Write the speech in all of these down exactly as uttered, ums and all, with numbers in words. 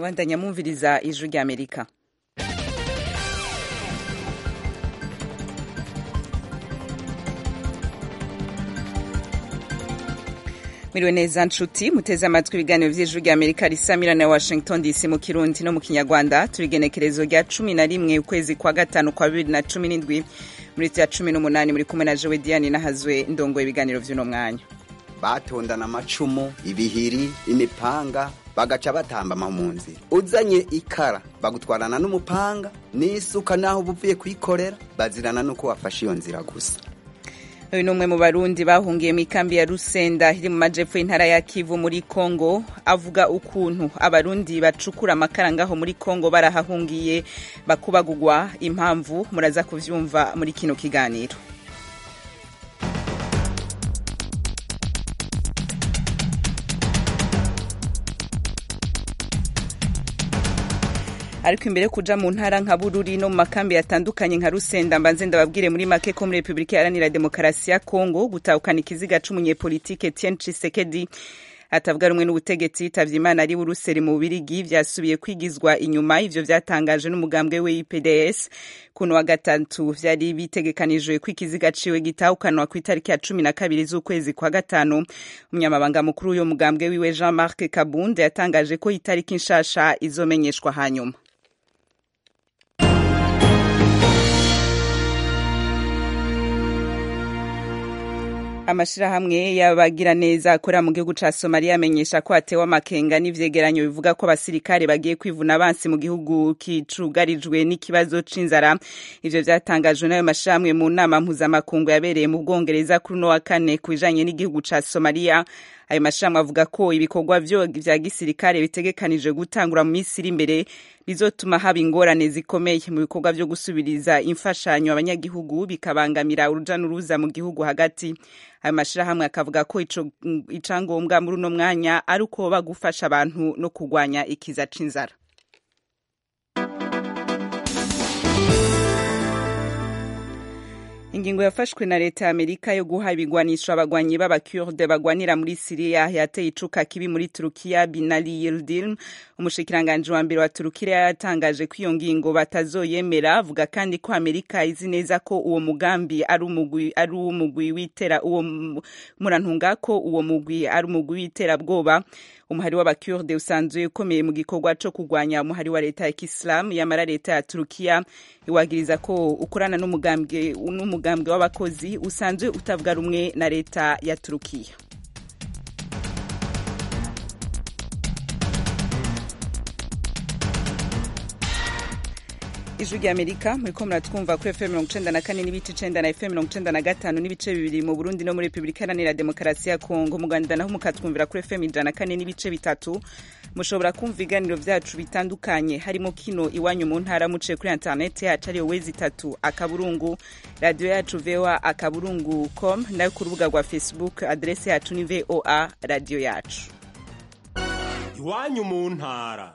Bandanya mwumviriza ijwi rya Amerika. Mwiriwe neza nshuti muteze amatwi ibiganiro vy'ijwi rya Amerika risamira na Washington D C mu Kirundi no mu Kinyarwanda. Turigenekerezo rya cumi na rimwe ukwezi kwa gatanu kwa bibiri na cumi n'indwi muri ya cumi n'umunani muri kumwe na Jewe Diane nahazwe ndongoye ibiganiro vy'uno mwanya. Batondana amacumu, ibihiri, imipanga bagaca batamba mu nzira. Uzanye ikara bagutwarana n'umupanga n'isuka naho buvuye kwikorera bazirana nuko wafashe iyo nzira gusa. Uyu numwe mu Barundi bahungiye mu ikambi ya Rusenda iri mu majepfo y'intara ya Kivu muri Kongo avuga ukuntu Abarundi bacukura amakara ngaho muri Kongo barahahungiye bakubagugwa. Impamvu muraza kuvyumva muri kino kiganiro. Ariko imbere kuja mu ntara nka Bururi no mu makambi yatandukanye nka Rusenda mbanze ndababwire muri make ko muri Republika Iharanira Demokarasi ya Kongo gutahukana ikiziga c'umunyepolitike Etienne Tshisekedi atavuga rumwe n'ubutegetsi yitavye Imana ari Buruseli mu Bubirigi vyasubiye kwigizwa inyuma. Ivyo vyatangaje n'umugambwe we I P D S kuno wa gatatu vyari bitegekanijwe ko ikiziga ciwe gitahukanwa ku itariki ya cumi na kabiri z'ukwezi kwa gatanu. Umunyamabanga mukuru w'uyo mugambwe wiwe Jean-Marc Kabunde yatangaje ko itariki nshasha izomenyeshwa hanyuma. Amashirahamwe y'abagira neza akora mu gihugu ca Somalia amenyesha ko atewe amakenga n'ivyegeranyo bivuga ko abasirikare bagiye kwivuna abansi mu gihugu kicugarijwe n'ikibazo c'inzara. Ivyo vyatangajwe n'ayo mashirahamwe mu nama mpuzamakungu yabereye mu Bwongereza kuri no wa kane kubijanye n'igihugu ca Somalia. Ayo mashirahamwe avuga ko ibikorwa vyo vya gisirikare bitegekanije gutangura mu minsi iri imbere bizotuma haba ingorane zikomeye mu bikorwa vyo gusubiriza imfashanyo abanyagihugu bikabangamira uruja n'uruza mu gihugu hagati. Ayo mashirahamwe akavuga ko ico icangombwa muri uno mwanya ari uko bagufasha abantu no kurwanya ikiza c'inzara. Ingingo yafashwe na leta ya Amerika yo guha ibigwanisho abagwanyi b'abakurde bagwanira muri Syria yateye icuka kibi muri Turukiya. Binali Yildirim umushikiranganje wa mbere wa Turukiya yatangaje ko iyo ngingo batazoyemera. Avuga kandi ko Amerika izi neza ko uwo mugambi ari umugwi ari umugwi witera uwo murantunga ko uwo mugwi ari umugwi witera bwoba. Umuhari w'abakurde usanzwe ukomeye mu gikorwa co kugwanya umuhari wa leta ya Islam yamara leta ya Turukiya iwagiriza ko ukorana n'umugambwe n'umugambwe w'abakozi usanzwe utavuga rumwe na leta ya Turukiya. Ijwi rya Amerika muriko muratwumva kuri F M mirongo icenda na kane n'ibice icenda na F M mirongo icenda na gatanu n'ibice bibiri mu Burundi no muri Republika Iharanira Demokarasi ya Kongo. Mu Rwanda naho mukatwumvira kuri F M ijana na kane n'ibice bitatu. Mushobora kumva ibiganiro vyacu bitandukanye harimo kino iwanyu mu ntara muciye kuri internet yacu ariyo wezi itatu akaburungu radio yacu V O A akaburungu com nayo ku rubuga rwa Facebook adresse yacu ni V O A radio yacu. Iwanyu mu ntara.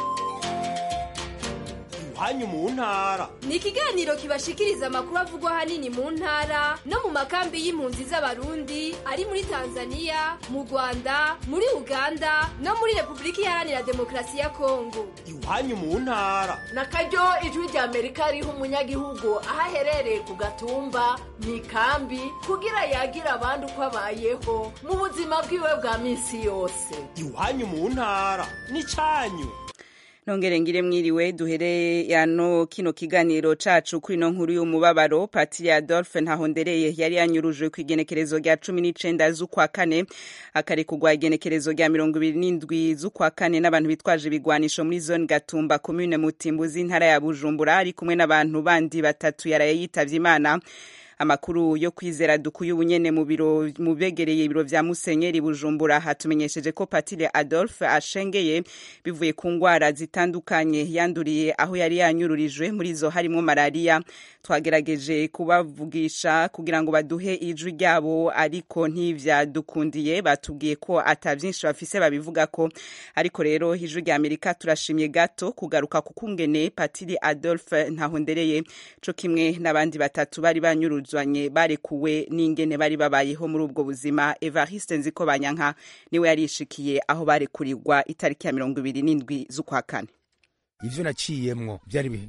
Hanyu mu ntara ni ikiganiro kibashikiriza amakuru avugwa hanini mu ntara no mu makambi y'impunzi z'abarundi ari muri Tanzania, mu Rwanda, muri Uganda no muri Republika Iharanira Demokarasi ya Kongo. Iwanyu mu ntara na karyo ijwi rya Amerika riho umunyagihugu aho aherereye ku gatumba mu ikambi kugira yagira abandi uko abayeho mu buzima bwiwe bwa minsi yose. Iwanyu mu ntara ni canyu. Nongere ngire mwiriwe duhere yano kino kiganiro cacu kuri no nkuru y'umubabaro. Patiri Adolphe Ntahondereye yari yanyurujwe ku igenekerezo rya cumi n'icenda z'ukwa kane akari kugwa igenekerezo rya mirongo ibiri n'indwi z'ukwa kane n'abantu bitwaje ibigwanisho muri zone Gatumba commune Mutimbuzi ntara ya Bujumbura ari kumwe n'abantu bandi batatu yaraye yitavye Imana. Amakuru yo kwizera dukuye ubunyene mu biro mu begereye ibiro vya Musenyeri Bujumbura hatumenyesheje ko Patiri Adolphe ashengeye bivuye ku ngwara zitandukanye yanduriye aho yari yanyururijwe muri zo harimo malaria. Twagerageje kubavugisha kugira ngo baduhe ijwi ryabo ariko ntivyadukundiye. Batubwiye ko atavyinshi bafise babivuga ko ariko rero ijwi rya Amerika turashimye gato kugaruka kukungene Patiri Adolphe Ntahondereye co kimwe n'abandi batatu bari banyurujwe batandukanye barekuwe n'ingene bari babayeho muri ubwo buzima. Evariste Nzikobanyanka niwe yarishikiye aho barekurirwa itariki ya mirongo ibiri n'indwi z'ukwa kane. Ivyo naciyemwo byari bihe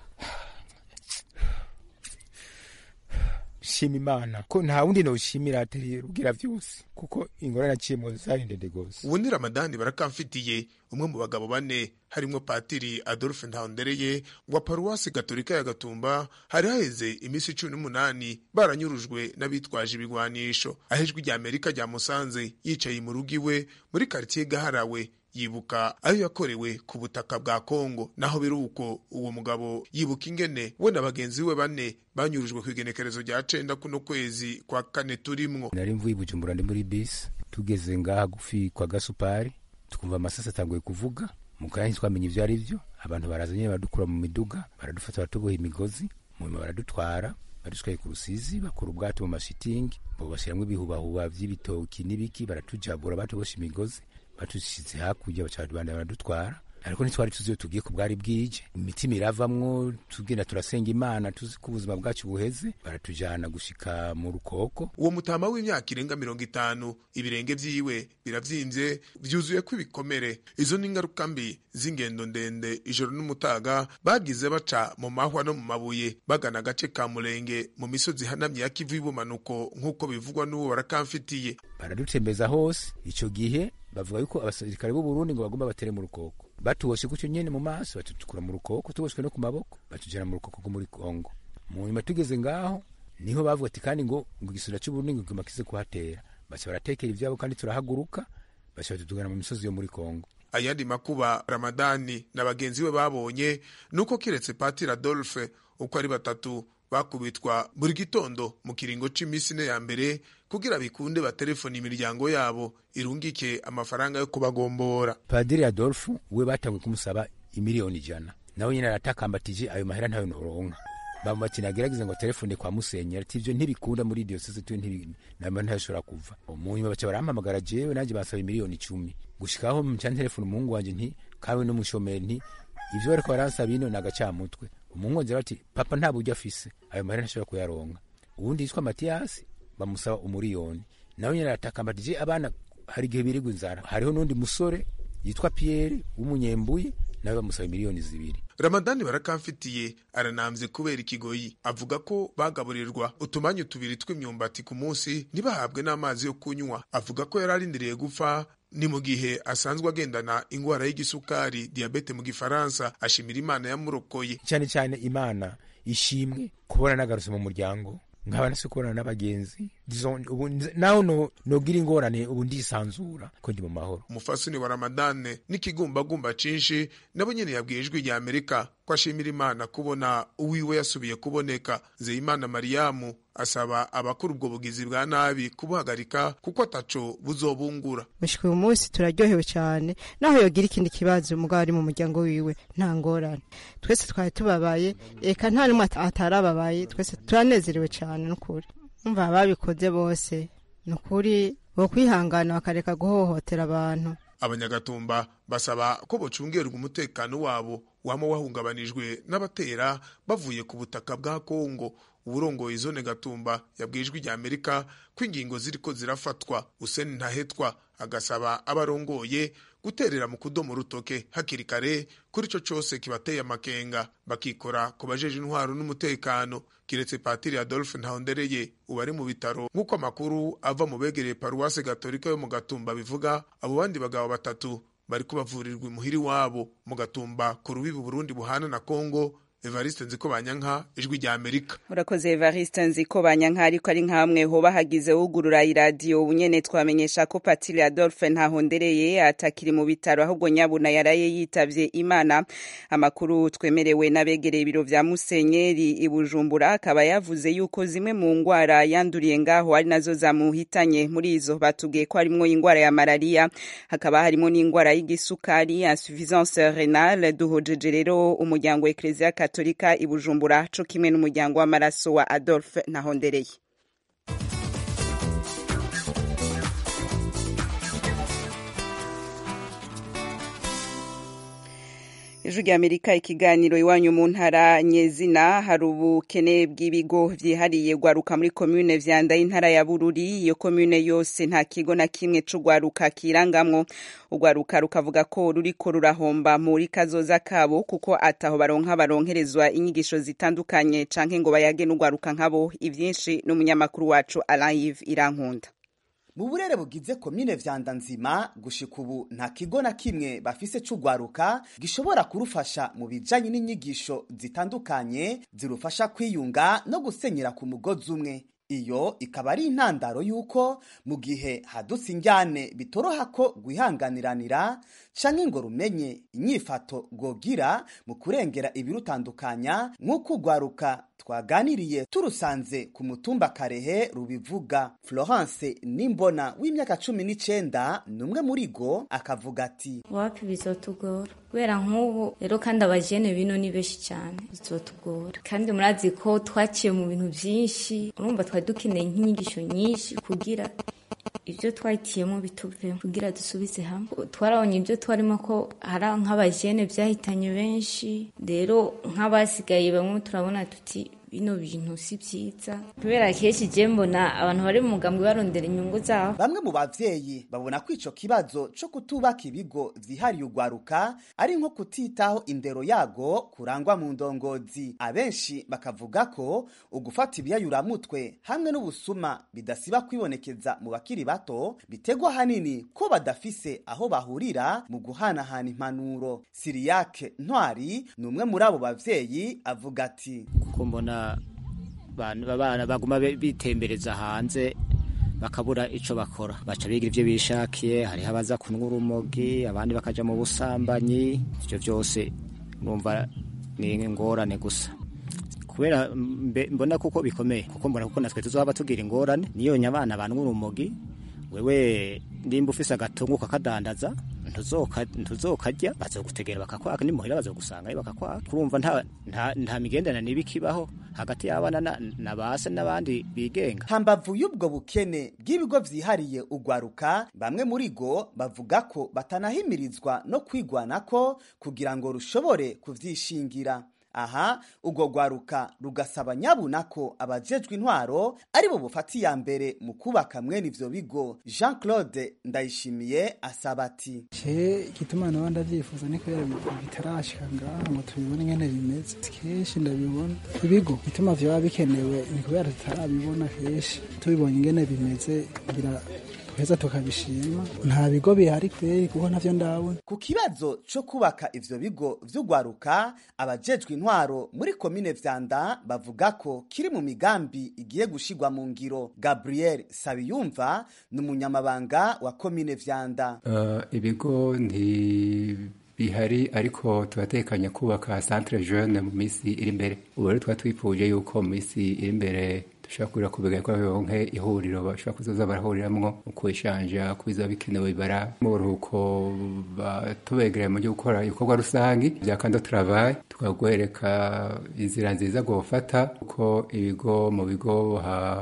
shima Imana ko nta wundi noshimira atari rugira vyose kuko ingorane naciyemwo zari ndende gose. Ubu ni Ramadani Barakamfitiye, umwe mu bagabo bane harimwo Patiri Adolphe Ntahondereye wa Paruwasi Gatolika ya Gatumba. Hari haheze imisi cumi n'umunani baranyurujwe n'abitwaje ibigwanisho. Ahejwe rya Amerika rya Musanze yicaye mu rugo iwe muri quartier Gaharawe, yibuka ayo yakorewe ku butaka bwa Kongo. Naho biruko uwo mugabo yibuka ingene we na bagenzi we bane banyurujwe ku igenekerezo rya cenda kuno kwezi kwa kane turimwo. Nari mvuye Bujumbura ndi muri bus, tugeze ngaha gufi kwa Gasupari tukumva amasasa atanguye kuvuga, mukanya twamenye ivyo ari vyo. Abantu barazanye badukura mu miduga, baradufata batuboha imigozi, mu baradutwara badushikaye ku Rusizi, bakora ubwato mu mashitingi, bo bashiramwe ibihubahuba vy'ibitoki n'ibiki, baratujabura batubosha imigozi, batushize hakurya bacadubanda baradutwara. Ariko ntitwari tuziyo tugiye ku bwari bwije, imitima iravamwo, tugenda turasenga Imana tuzi ko ubuzima bwacu buheze, baratujana gushika mu Rukoko. Uwo mutama w'imyaka irenga mirongo itanu, ibirenge vyiwe biravyimbye, vyuzuye ko ibikomere. Izo ni ingaruka mbi z'ingendo ndende ijoro n'umutaga bagize baca mu mahwa no mu mabuye bagana agace ka Murenge mu misozi hanamye ya Kivu y'ubumanuko nk'uko bivugwa n'uwo Barakamfitiye. Baradutembeza hose. Ico gihe bavuga yuko abasirikare b'u Burundi ngo bagomba batere mu Rukoko, batuboshe kucyo nyene mu maso, batutukura mu Rukoko, tuboshwe no ku maboko, batujana mu Rukoko muri Kongo. Mu nyuma tugeze ngaho niho bavuga ati kandi ngo ngo igisura cy'u Burundi ngo kimakize kuhatera, bacha baratekera ivyabo kandi turahaguruka, bacha batugana mu misozi yo muri Kongo. Ayandi makuba Ramadani na bagenzi we babonye nuko kiretse Patiri Adolphe uko ari batatu bakubitwa buri gitondo mu kiringo c'imisi ne ya mbere kugira bikunde batelefoni imiryango yabo irungike amafaranga yo kubagombora. Padiri Adolphe we batangwe kumusaba imiliyoni ijana, nawe nyine aratakambatiye ayo mahera ntayo noronka. Bamukinagerageza ngo telefone kwa Musenyeri ati ivyo ntibikunda muri diocese tu ntibi ntashobora kuva. Umunyuma baca barampamagara jewe nanje basaba imiliyoni icumi gushikaho mu cyane telefone umuhungu wanje nti kawe no mushomeri nti ivyo bariko baransaba ino nagacamutwe. Umuhungu wanje ati papa nta buryo afise ayo mahera ntashobora kuyaronka. Ubundi yitwa Mathias bamusaba umuriyoni, nawe nyine aratakambatiye abana hari gihe birigwa inzara. Hariho nundi musore yitwa Pierre w'umunyembuye nawe bamusaba miliyoni zibiri. Ramadani Barakamfitiye aranamvye kubera ikigoyi, avuga ko bagaburirwa utumanyu tubiri tw'imyumbati ku munsi ntibahabwe n'amazi yo kunywa. Avuga ko yararindiriye gupfa ni mu gihe asanzwe agendana ingwara y'igisukari diabete mu gifaransa. Ashimira Imana yamurokoye cyane cyane. Imana ishimwe kubona nagarutse mu muryango nkaba nase kubona n'abagenzi ubu naho no nogira ingorane ubu ndisanzura ko ndi mu mahoro. Umufasuni wa Ramadane n'ikigumbagumba cinshi nabo nyene yabwiye ijwi rya Amerika ko ashimira Imana kubona uwiwe yasubiye kuboneka. Zeyimana Mariamu asaba abakuru ubwo bugizi bwa nabi kubuhagarika kuko ataco buzobungura. Mushika uyu munsi turaryohewe cyane, naho yogira ikindi kibazo umugabo ari mu muryango wiwe nta ngorane. Twese twari tubabaye, eka nta numwe atarababaye, twese turanezerewe cyane n'ukuri. Umva babikoze bose n'ukuri bo kwihangana bakareka guhohotera abantu. Abanyagatumba basaba ko bocungerwa umutekano wabo wama wahungabanijwe n'abatera bavuye ku butaka bwa Kongo. Uburongoye zone Gatumba yabwijwe rya Amerika ko ingingo ziriko zirafatwa. Hussein Ntahetwa agasaba abarongoye guterera mu kudomo rutoke hakiri kare kuri ico cose kibateye amakenga, bakikora ku bajeje intwaro n'umutekano. Kiretse Patiri Adolphe Ntahondereye ubari mu bitaro nk'uko amakuru ava mu begereye Paruwase Gatolika yo mu Gatumba bivuga, abo bandi bagabo batatu bari kubavurirwa imuhiri wabo mu Gatumba ku rubibi Burundi buhana na Kongo. Evariste Nzikobanyanka, ijwi rya Amerika. Urakoze Evariste Nzikobanyanka. Ariko ari nkamwe hoba hagize ugurura iradio unyene twamenyesha ko Patiri Adolphe Ntahondereye atakiri mu bitaro ahubwo nyabuna yaraye yitavye Imana. Amakuru twemerewe n'abegereye ibiro vya Musenyeri i Bujumbura akaba yavuze yuko zimwe mu ngwara yanduriye ngaho ari nazo zamuhitanye. Muri izo batubwiye ko harimo ingwara ya malaria, hakaba harimo n'ingwara y'igisukari, insuffisance renale. Duhojeje rero umuryango Ecclesia Katolika i Bujumbura co kimwe n'umuryango w'amaraso wa Adolphe Ntahondereye. Ijwi rya Amerika ikiganiro iwanyu mu ntara nyezina hari ubukene bw'ibigo vyihariye gwaruka muri commune Vyanda y'intara ya Bururi. Iyo commune yose nta kigo na kimwe c'ugwaruka kirangamwo. Ugwaruka rukavuga ko ruriko rurahomba muri kazoza kabo kuko ataho baronka baronkerezwa inyigisho zitandukanye canke ngo bayage n'ugwaruka nkabo. Ivyinshi n'umunyamakuru wacu Alain Irankunda. Mu burere bugize komine Vyanda nzima gushika ubu nta kigo na kimwe bafise c'ugwaruka gishobora kurufasha mu bijanye n'inyigisho zitandukanye zirufasha kwiyunga no gusenyera ku mugozi umwe. Iyo ikaba ari intandaro yuko mu gihe hadutse injyane bitoroha ko guhanganiranira canke ngo rumenye inyifato gogira mu kurengera ibirutandukanya nk'uko ugwaruka twaganiriye turusanze ku mutumba Karehe rubivuga. Florence Nimbona w'imyaka cumi n'icenda numwe muri go akavuga ati wapi bizotugora kubera nk'ubu rero kandi abajene bino ni beshi cyane bizotugora kandi murazi ko twaciye mu bintu byinshi urumva twari dukeneye nk'inyigisho nyinshi kugira ibyo twahitiyemo bituvemo kugira dusubize hamwe. Twarabonye ibyo twarimo ko hari nk'abajene byahitanye benshi, rero nk'abasigaye bamwe turabona tuti bino bintu si byiza kubera kenshi je mbona abantu bari mu mugambwe barondera inyungu zabo. Bamwe mu bavyeyi babona ko ico kibazo co kutubaka ibigo vyihariye ugwaruka ari nko kutitaho indero yago kurangwa mu ndongozi. Abenshi bakavuga ko ugufata ibiyayuramutwe hamwe n'ubusuma bidasiba kwibonekeza mu bakiri bato bitegwa hanini ko badafise aho bahurira mu guhanahana impanuro. Siriyake Ntwari numwe muri abo bavyeyi avuga ati kuko mbona abana baguma bitembereza hanze bakabura ico bakora baca bigira ivyo bishakiye. Hariho abaza kunywa urumogi abandi bakaja mu busambanyi. Ivyo vyose numva ni ingorane gusa kubera mbona kuko bikomeye kuko mbona kuko natwe tuzoba tugira ingorane niyo nyabana abantu urumogi. Wewe ndimba ufise agatungu kakadandaza ntuzoka ntuzokarya bazogutegera bakakwaka nimuhira bazogusanga bakakwaka. Kurumva nta nta, nta migendana nibikibaho hagati y'abana na, na base n'abandi bigenga. Hambavu y'ubwo bukene bw'ibigo vyihariye ugwaruka bamwe muri go bavuga ko batanahimirizwa no kwigwanako kugira ngo rushobore kuvyishingira. Aha ugo gwaruka rugasaba nyabunako abajejwe intwaro ari bo bufati ya mbere mu kubaka mwene ivyo bigo. Jean Claude Ndayishimiye asaba ati che kituma nabanda vyifuza niko bitarashika ngaho ngo tubibone ngene bimeze. Keshi ndabibona ibigo kituma vyo bikenewe ni kubera tutarabibona keshi tubibonye ngene bimeze ngira heza tukabishima. Nta bigo bihari kweri kuko navyo ndabona. Ku kibazo cyo kubaka ivyo bigo vy'ugwaruka abajejwe intwaro muri komine Vyanda bavuga ko kiri mu migambi igiye gushigwa mu ngiro. Gabriel Sabiyumva n'umunyamabanga wa komine Vyanda. Uh, ibigo ndi bihari ariko tubatekanya kubaka centre jeune mu misi iri imbere. Ubu rero twatwipuje yuko mu misi iri imbere dushobora kubega ko bonke ihuriro bashobora kuzoza barahuriramwo kwishanja kubiza bikenewe bara mu ruko batubegereye mu gukora ibikorwa rusangi bya kando travail tukagwereka inzira nziza gufata uko ibigo mu bigo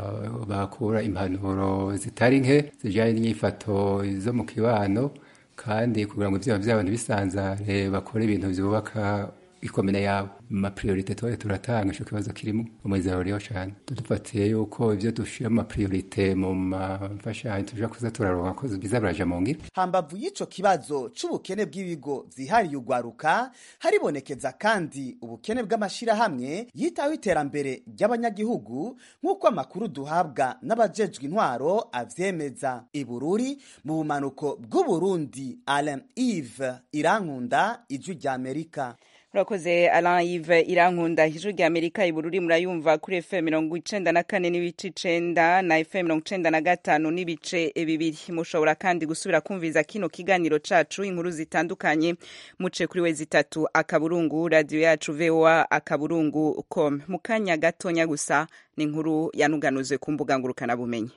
bakura impanuro zitari nke zijanye n'inyifato zo mu kibano kandi kugira ngo ivyo by'abantu bisanzare bakora ibintu byubaka ikomene yabo. Ma priorite twaye turatanga ico kibazo kirimo umwizero ryo cyane tudufatiye yuko ivyo dushira ma priorite mu mafasha tuja kuza turaronka ko bizabaraje mu ngira. Hambavu y'ico kibazo c'ubukene bw'ibigo vyihariye ugwaruka haribonekeza kandi ubukene bw'amashira hamwe yitaho iterambere ry'abanyagihugu nk'uko amakuru duhabwa n'abajejwe intwaro avyemeza. Ibururi mu bumanuko bw'u Burundi, Alain Yves Irankunda, Ijwi rya Amerika. Urakoze Alain Yves Irankunda. Ijwi rya Amerika Ibururi murayumva kuri F M mirongo icenda na kane n'ibice icenda na F M mirongo icenda na gatanu n'ibice bibiri. Mushobora kandi gusubira kumviza kino kiganiro cacu inkuru zitandukanye muce kuri wezi itatu akaburungu radio yacu V O A akaburungu com. Mukanya gatonya gusa ni inkuru yanuganuzwe ku mbuga ngurukana bumenyi.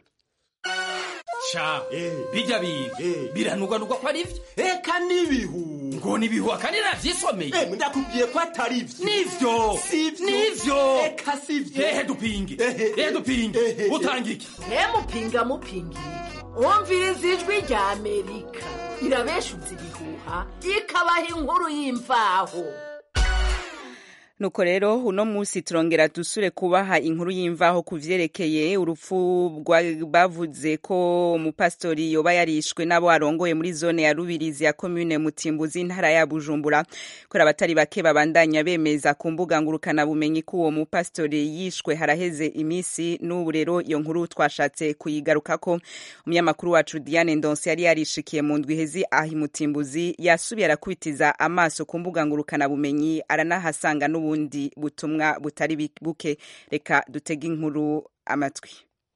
Cha bijya biga biranuganurwa ko ari byo eka nibihu ngo nibihu akandi navyisomeye eh ndakubwiye ko atari byo nivyo nivyo eka sivyo ehe dupinge ehe dupinge utangike he mupinga mupingi umviriza Ijwi rya Amerika irabeshuza ibihuha ikabaha inkuru y'imvaho. Nuko rero uno musi turongera dusure kubaha inkuru y'imvaho kuvyerekeye urupfu bavuze ko umupastori yoba yarishwe nabo arongoye muri zone ya Rubirizi ya commune Mutimbuzi intara ya Bujumbura. Kora abatari bake babandanya bemeza ku mbuga ngurukana bumenyi ko uwo mupastori yishwe haraheze imisi, n'ubu rero iyo nkuru twashatse kuyigarukako. Umunyamakuru wacu Diane Ndonse yari yarishikiye mu ndwi hezi ahi Mutimbuzi yasubiye arakubitiza amaso ku mbuga ngurukana bumenyi aranahasanga n'ubu ubundi butumwa butari buke. Reka dutege inkuru amatwi.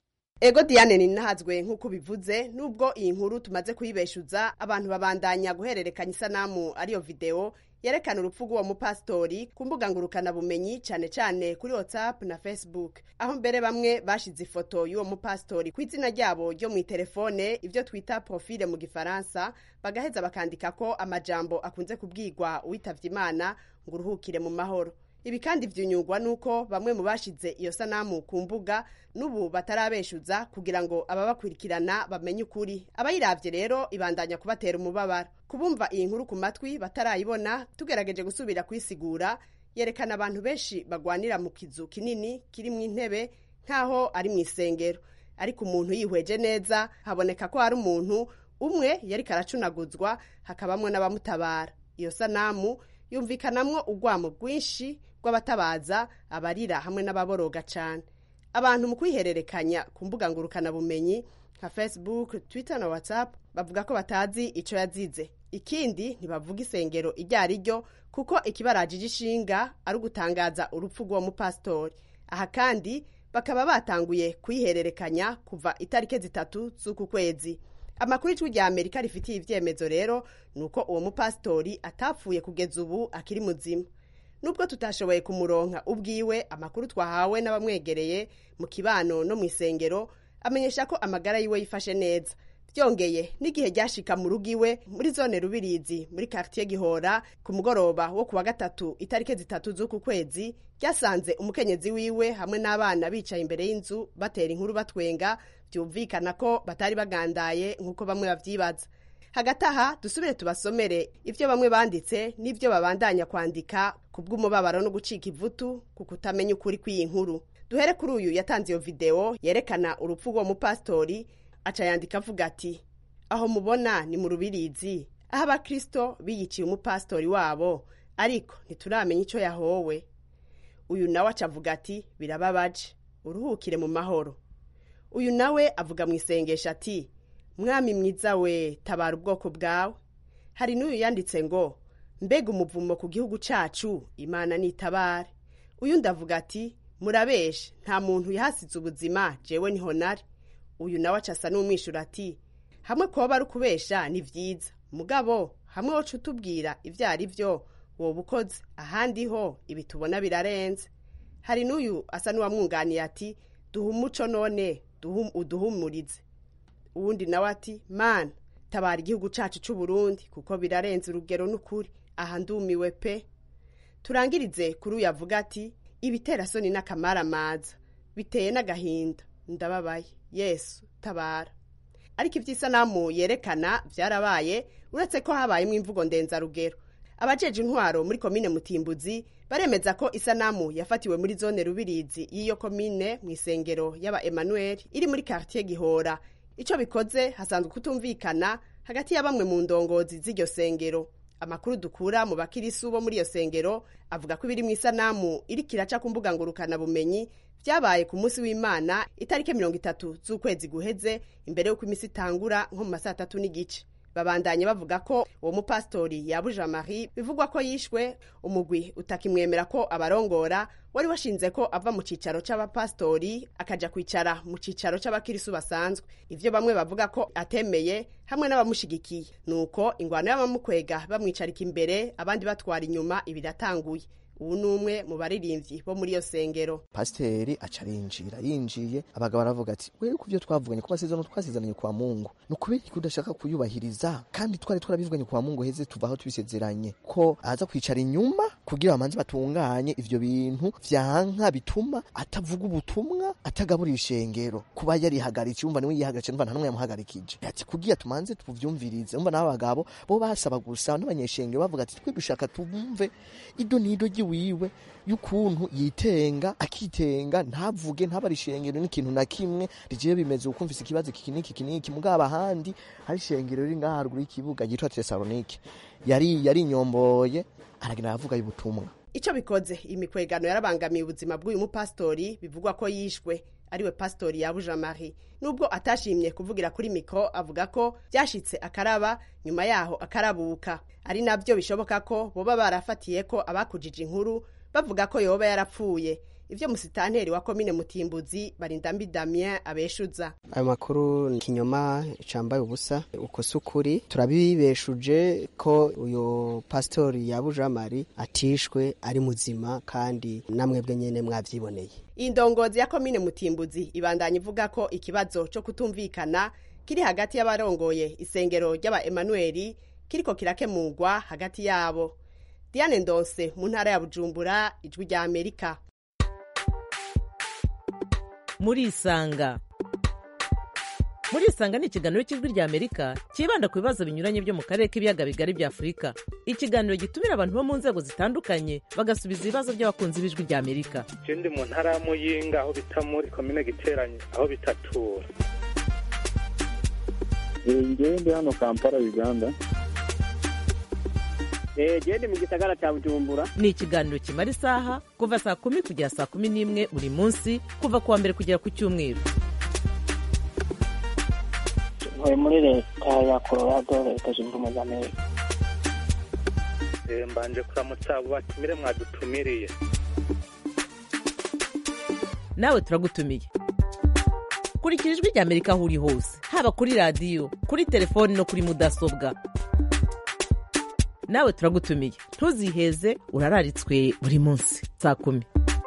Ego Diane ninahazwe nkuko bivuze, nubwo iyi nkuru tumaze kuyibeshuza abantu babandanya guhererekanya isanamu ariyo video yerekana urupfu rw'uwo mupastori ku mbuga ngurukana bumenyi cyane cyane kuri WhatsApp na Facebook, aho mbere bamwe bashize ifoto y'uwo mupastori ku izina ryabo ryo mu telefone, ivyo twita profile mu gifaransa, bagaheza bakandika ko amajambo akunze kubwirwa uwitavye Imana ngo uruhukire mu mahoro. Ibi kandi vyunyugwa nuko bamwe mu bashize iyo sanamu ku mbuga nubu batarabeshuza kugira ngo ababakurikirana bamenye ukuri. Abayiravye rero ibandanya kubatera umubabaro. Kubumva iyi nkuru ku matwi batarayibona, tugerageje gusubira kwisigura, yerekana abantu benshi bagwanira mu kizu kinini kiri mu intebe nkaho ari mu isengero, ariko umuntu yihweje neza haboneka ko hari umuntu umwe yari karacunaguzwa, hakabamwe n'abamutabara. Iyo sanamu yumvikanamwo urwamo rwinshi rw'abatabaza, abarira hamwe n'ababoroga cyane. Abantu mu kwihererekanya ku mbuga ngurukana bumenyi nka Facebook, Twitter na WhatsApp bavuga ko batazi ico yazize. Ikindi ntibavuga isengero iryari ryo kuko ikibaraje gishinga ari gutangaza urupfu rw'uwo mupastori. Aha kandi bakaba batanguye kuyihererekanya kuva itarike zitatu z'uku kwezi. Amakuru y'ijwi rya Amerika rifitiye ivyemezo rero nuko uwo mupastori atapfuye kugeza ubu akiri muzima. Nubwo tutashoboye kumuronka ubwiwe, amakuru twahawe n'abamwegereye mu kibano no mu isengero amenyesha ko amagara yiwe yifashe neza. Byongeye n'igihe ryashika mu rugiwe muri zone Rubirizi muri quartier Gihora ku mugoroba wo kuwa gatatu itarike zitatu z'uku kwezi, ryasanze umukenyezi wiwe hamwe n'abana bicaye imbere y'inzu batera inkuru batwenga, byumvikana ko batari bagandaye nkuko bamwe bavyibaza. Hagati aha dusubire tubasomere ivyo bamwe banditse n'ivyo babandanya kwandika kubw'umubabaro no gucika ivutu ku kutamenya ukuri kw'iyi nkuru. Duhere kuri uyu yatanze iyo video yerekana urupfu rw'uwo mupastori, aca yandika avuga ati: aho mubona ni mu Rubirizi, aho abakristo biyiciye umupastori wabo, ariko ntituramenya ico yahowe. Uyu nawe aca avuga ati: birababaje, uruhukire mu mahoro. Uyu nawe avuga mu isengesho ati: mwami mwiza we, tabara ubwoko bwawe. Hari n'uyu yanditse ngo: mbega umuvumo ku gihugu cacu, Imana nitabare. Uyu ndavuga ati: murabeshe, nta muntu yahasize ubuzima, jewe niho nari. Uyu nawe acasa n'umwishura ati: hamwe koba ari kubesha ni vyiza, mugabo hamwe woca utubwira ivyo ari vyo woba ukoze, ahandi ho ibi tubona birarenze. Hari n'uyu asa n'uwamwunganiye ati: duha umuco none duhum uduhumurize. Uwundi nawe ati: mana tabara igihugu cacu c'u Burundi kuko birarenze urugero n'ukuri, aha ndumiwe pe. Turangirize kuri uyu avuga ati: ibitera soni n'akamara maza, biteye n'agahinda, ndababaye, Yesu tabara. Ariko ivy'isanamu yerekana vyarabaye, uretse ko habayemo imvugo ndenza rugero. Abajeje intwaro muri komine Mutimbuzi baremeza ko isanamu yafatiwe muri zone Rubirizi y'iyo komine mu isengero y'aba Emmanuel iri muri quartier Gihora. Ico bikoze hasanzwe kutumvikana hagati ya bamwe mu ndongozi z'iryo sengero. Amakuru dukura mu bakirisu bo muri iyo sengero avuga ko ibiri mu isanamu iri kiraca ku mbuga ngurukana bumenyi vyabaye ku munsi w'Imana itarike mirongo itatu z'ukwezi guheze, imbere y'uko imisi itangura nko mu masaa atatu n'igice. Babandanye bavuga ko uwo mupastori Yabuja Marie bivugwa ko yishwe, umugwi utakimwemera ko abarongora wari washinze ko ava mu cicaro c'abapastori akaja kwicara mu cicaro c'abakirisu basanzwe. Ivyo bamwe bavuga ko atemeye hamwe n'abamushigikiye, nuko ingwano y'abamukwega bamwicarika imbere abandi batwara inyuma ibiratanguye. Ubu numwe mu baririmvyi bo muri iyo sengero. Pasiteri aca arinjira, yinjiye abagabo baravuga ati: wewe kuvyo twavuganye ku masezerano twasezeranye kwa Mungu, no kubera ko udashaka kuyubahiriza, kandi twari twarabivuganye kwa Mungu heze tuvaho tubisezeranye ko aza kwicara inyuma kugira bamanze batunganye ivyo bintu vyanka bituma atavuga ubutumwa atagabura ishengero kuba yarihagaritse umva niwe yihagaritse umva nta numwe yamuhagarikije ati kugira tumanze tuvyumvirize umva n'aba bagabo bo basaba gusa n'abanyeshengero bavuga ati twe dushaka tumve ido nido giwiwe y'ukuntu yitenga akitenga ntavuge ntabari ishengero n'ikintu na kimwe rigiye bimeze ukumvise ikibazo kikiniki kiniki mugaba ahandi hari ishengero riri ngaha haruguru y'ikibuga gitwa Thessalonike yari yari nyomboye aragenda avuga y'ubutumwa. Ico bikoze imikwegano yarabangamiye ubuzima bw'uyu mupastori bivugwa ko yishwe ariwe pastori ya Jean Marie nubwo atashimye kuvugira kuri mikro avuga ko byashitse akaraba nyuma yaho akarabuka ari nabyo bishoboka ko boba barafatiye ko abakujije inkuru bavuga ko yoba yarapfuye ivyo musitanteri wa komine Mutimbuzi Barindambi Damien abeshuza. Ayo makuru ni kinyoma cambaye ubusa uko sukuri turabibeshuje ko uyo pastori ya Jean Marie atishwe ari muzima kandi namwe bwe nyene mwavyiboneye. Indongozi ya komine Mutimbuzi ibandanya ivuga ko ikibazo cyo kutumvikana kiri hagati y'abarongoye isengero ry'aba Emmanuel kiriko kirakemurwa hagati yabo. Diane Ndonse mu ntara ya Bujumbura ijwi rya Amerika. Muri isanga muri isanga ni ikiganiro cy'ijwi rya Amerika kibanda ku bibazo binyuranye byo mu karere k'ibiyaga bigari bya Afurika. Ikiganiro gitumira abantu bo mu nzego zitandukanye bagasubiza ibibazo by'abakunzi b'ijwi rya Amerika. Je ndi mu ntara ya Muyinga aho bita muri komine Giteranye aho bitatura. Ngewe ndi hano Kampala Uganda. Eh je ndi mu gisagara cya Bujumbura. Ni ikiganiro kimara isaha kuva saa kumi kugera saa kumi n'imwe buri munsi kuva kuwa mbere kugera ku cyumweru. Ntuye muri leta ya Colorado leta zunze ubumwe za Amerika. Eh mbanje kuramutsa abo batumire mwadutumiriye. Nawe turagutumiye. Kurikira ijwi rya Amerika aho uri hose haba kuri radio kuri telefone no kuri mudasobwa. Nawe turagutumiye ntuziheze urararitswe buri munsi saa kumi.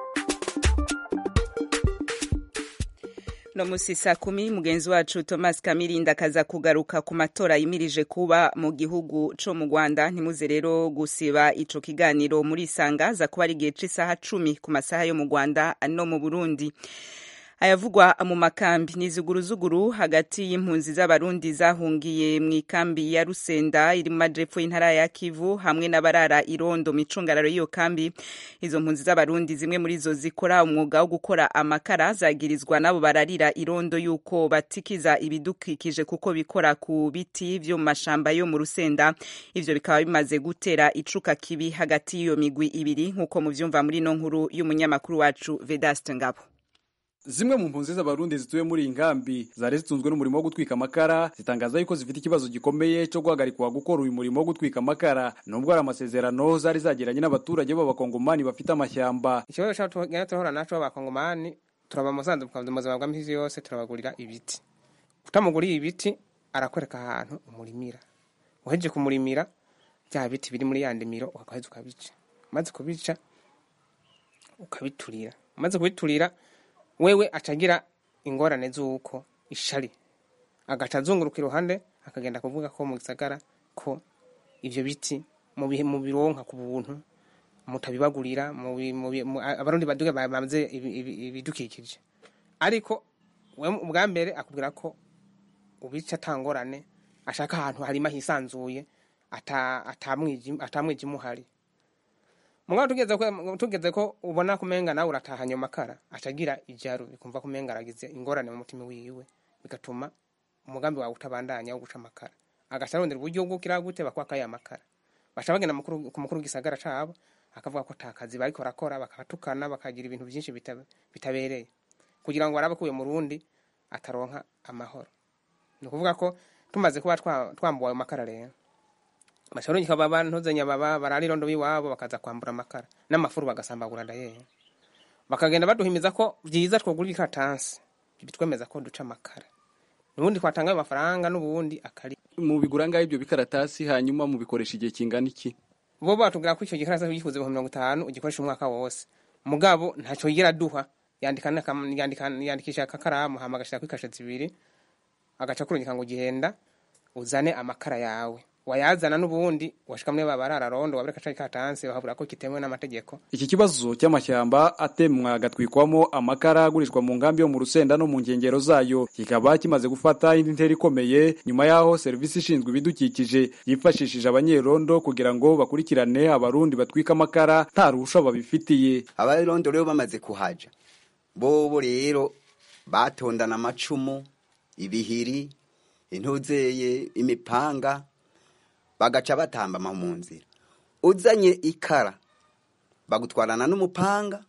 No musi saa kumi mugenzi wacu Thomas Kamirinda kaza kugaruka ku matora yimirije kuba mu gihugu co mu Rwanda. Ntimuze rero gusiba ico kiganiro muri Sanga za kuba ari gihe c'isaha cumi ku masaha yo mu Rwanda no mu Burundi. Ayavugwa mu makambi nizuguruzuguru hagati y'impunzi z'abarundi zahungiye mu ikambi ya Rusenda iri mu majepfo y'intara ya Kivu hamwe n'abarara irondo micungararo y'iyo kambi. Izo mpunzi z'abarundi zimwe muri zo zikora umwuga wo gukora amakara zagirizwa nabo bararira irondo yuko batikiza ibidukikije kuko bikora ku biti byo mu mashamba yo mu Rusenda. Ivyo bikaba bimaze gutera icuka kibi hagati y'iyo migwi ibiri nkuko muvyumva muri no nkuru y'umunyamakuru wacu Vedaste Ngabo. Zimwe mu mpunzi z'abarundi zituye muri ingambi zari zitunzwe n'umurimo wo gutwika amakara zitangaza yuko zifite ikibazo gikomeye cyo guhagarikwa gukora uyu murimo wo gutwika amakara nubwo ari amasezerano zari zagiranye n'abaturage b'abakongomani bafite amashyamba. Ikibazo cyo tugenda tuhora naco abakongomani turaba musanze mukavuza muzima bwa misi yose turabagurira ibiti. Utamuguriye ibiti arakwereka ahantu umurimira. Uheje kumurimira bya biti biri muri yandimiro ukaheza ukabica. Maze kubica ukabiturira. Maze kubiturira wewe acagira ingorane z'uko ishari agacazunguruka iruhande akagenda kuvuga ko mu gisagara ko ivyo biti mu bihe mu bironka ku buntu mutabibagurira mu abarundi baduge bamaze ibidukikije ariko we ubwa mbere akubwira ko ubica tangorane ashaka ahantu harima hisanzuye ata atamwiji atamwiji muhari. Mugabo tugeze ko tugeze ko ubona kumenga nawe uratahanya makara acagira ijaro bikumva kumenga aragize ingorane mu mutima wiwe bigatuma umugambi wawe utabandanya wo guca makara agasharondera uburyo bwo kiragute bakwaka ya makara bashabagenda mukuru ku mukuru gisagara cabo akavuga ko takazi bariko rakora bakatukana bakagira ibintu byinshi bitabereye kugira ngo barabe kuye mu Rundi ataronka amahoro. Ni kuvuga ko tumaze kuba twambuwe makara rero Masharonyi kababa ntuzenya baba bararirondo biwabo bakaza kwambura amakara n'amafuru bagasambagura ndaye bakagenda baduhimiza ko byiza twogurira ikatansi bitwemeza ko duca amakara nubundi kwatanga amafaranga nubundi akari mu biguranga ibyo bikaratasi hanyuma mu bikoresha igihe kingana iki bo batubwira ko icyo gikarasa gikuze mirongo itanu ugikoresha umwaka wose mugabo ntaco yigira duha yandikana yandikana yandikisha akakaramu hamagashira kwikasha zibiri agaca kurunyika ngo gihenda uzane amakara yawe wayazana n'ubundi washika muri babarara rondo wabere kacayi katanse bahabura ko kitemewe n'amategeko. Iki kibazo cy'amashyamba atemwa gatwikwamo amakara agurishwa mu ngambi yo mu Rusenda no mu nkengero zayo kikaba kimaze gufata indi ntera ikomeye nyuma yaho service ishinzwe ibidukikije yifashishije abanyerondo kugira ngo bakurikirane abarundi batwika amakara nta ruhusha babifitiye. Abarondo rero bamaze kuhaja bobo rero batondana amacumu ibihiri intuzeye imipanga bagaca batamba mu nzira uzanye ikara bagutwarana n'umupanga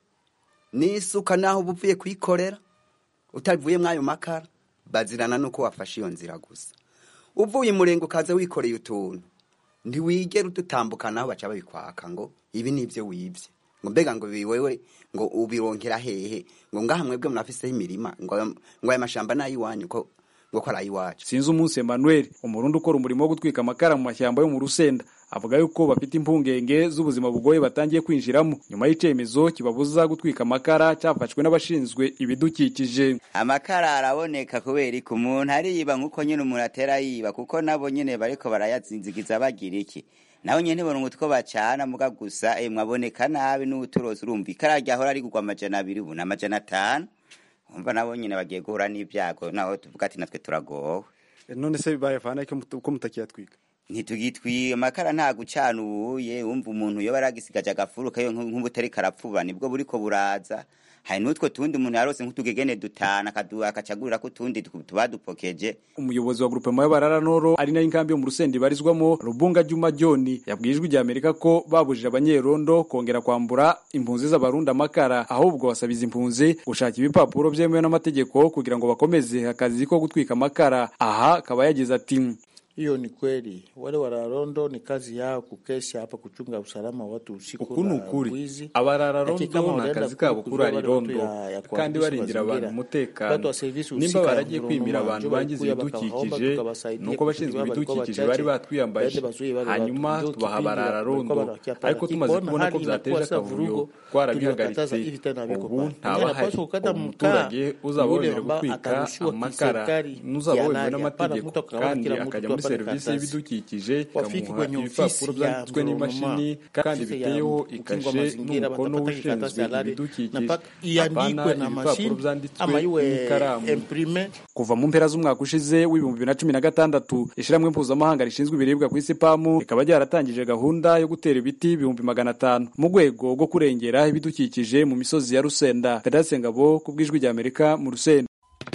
n'isuka naho buvuye kwikorera utavuye mwayo makara bazirana nuko wafashe iyo nzira gusa uvuye murengo kaza wikoreye utuntu ntiwigera ututambuka naho baca babikwaka ngo ibi nivyo wivye ngo mbega ngo biwewe ngo ubironkera hehe ngo ngaha mwebwe munafise imirima ngo ngo aya mashamba nayi wanyu ko ngo kora iwacu. Sinzi umunsi Emmanuel umurundi ukora umurimo wo gutwika amakara mu mashyamba yo mu Rusenda avuga yuko bafite impungenge z'ubuzima bugoye batangiye kwinjiramo nyuma y'icemezo kibabuza gutwika amakara cyafashwe n'abashinzwe ibidukikije. Amakara araboneka kubera ko umuntu ariyiba nkuko nyine umuntu atera yiba kuko nabo nyine bariko barayazinzigiza bagira iki naho nyene bongo two bacana muga gusa eh mwaboneka nabi n'uturozi urumva ikara ryahora ari kugwa amajana abiri ubu n'amajana atanu umva nabo nyine bagiye guhura n'ibyago naho tuvuga ati natwe turagowe. None se bibaye fana ko mutakiyatwika ntitugitwiye amakara nta gucana ubuye umva umuntu yo baragisigaje agafuruka yo nk'ubutari karapfuba nibwo buriko buraza hari n'utwo tundi umuntu yarose nk'utugegene dutana akaduha akacagurira ko tundi tubadupokeje. Umuyobozi wa groupement y'abarara noro ari nayo inkambi yo mu Rusenda barizwamo Rubunga Juma John yabwijwe ijya Amerika ko babujije abanyerondo kongera kwambura impunzi z'abarundi amakara ahubwo basabiza impunzi gushaka ibipapuro byemewe n'amategeko kugira ngo bakomeze akazi ko gutwika amakara. Aha akaba yagize ati hiyo ni kweli wale wararondo ni kazi yao kukesha hapa kuchunga usalama wa watu usiku na wizi. Abarararondo na kazi kabo kurara irondo kandi barindira abantu umutekano nimba baragiye kwimira abantu bangize ibidukikije nuko bashinzwe ibidukikije bari batwiyambaje hanyuma tubaha abarararondo ariko tumaze kubona ko byateje akavuyo twarabihagaritse ubu ntabahari umuturage uzabonera gutwika amakara n'uzabonera n'amategeko kandi akajya service y'ibidukikije kamuha ibipapuro byanditswe n'imashini kandi biteyeho ikashe n'umukono w'ushinzwe ibidukikije iyandikwe na mashini ama iwe imprime. Kuva mu mpera z'umwaka ushize w'ibihumbi bibiri na cumi na gatandatu ishiramwe mpuzamahanga rishinzwe ibiribwa ku isi pamu rikaba ryaratangije gahunda yo gutera ibiti ibihumbi magana atanu mu rwego rwo kurengera ibidukikije mu misozi ya Rusenda. Tedase Ngabo ku bw'ijwi rya Amerika mu Rusenda.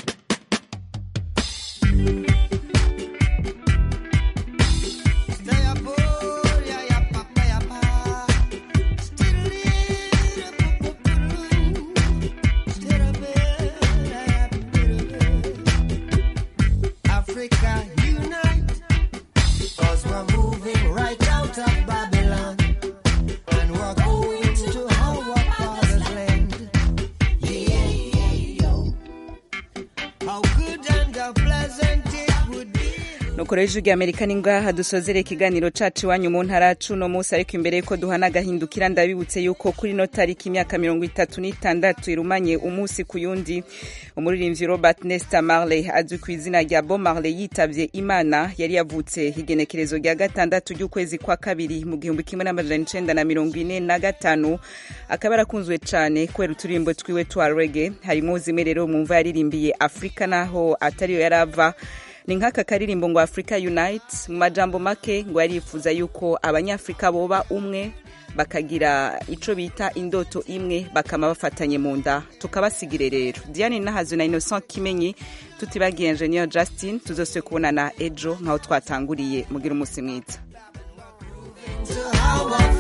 Nukoreje ugi Amerika ningaha dusozere ikiganiro cacu wanyu mu ntara cuno musi ariko imbere ko duhana gahindukira ndabibutse yuko kuri no tariki imyaka mirongo itatu n'itandatu irumanye umunsi kuyundi umuririmbyi Robert Nesta Marley azwi ku izina rya Bob Marley yitavye Imana yari yavutse higenekerezo rya gatandatu ry'ukwezi kwa kabiri mu gihumbi kimwe n'amajana icenda na mirongo ine na gatanu akaba arakunzwe cane kwera uturimbo twiwe twa reggae harimo zimwe rero mu mva yaririmbiye Afrika naho atariyo yarava ni nk'aka karirimbo ngo Africa Unite mu majambo make ngo yarifuza yuko abanyafrika boba umwe bakagira ico bita indoto imwe bakama bafatanye mu nda tukabasigire rero. Diane Nahazo na Innocent Kimenyi tutibagiye Engineer Justin tuzose kubonana ejo nkaho twatanguriye mugira umunsi mwiza.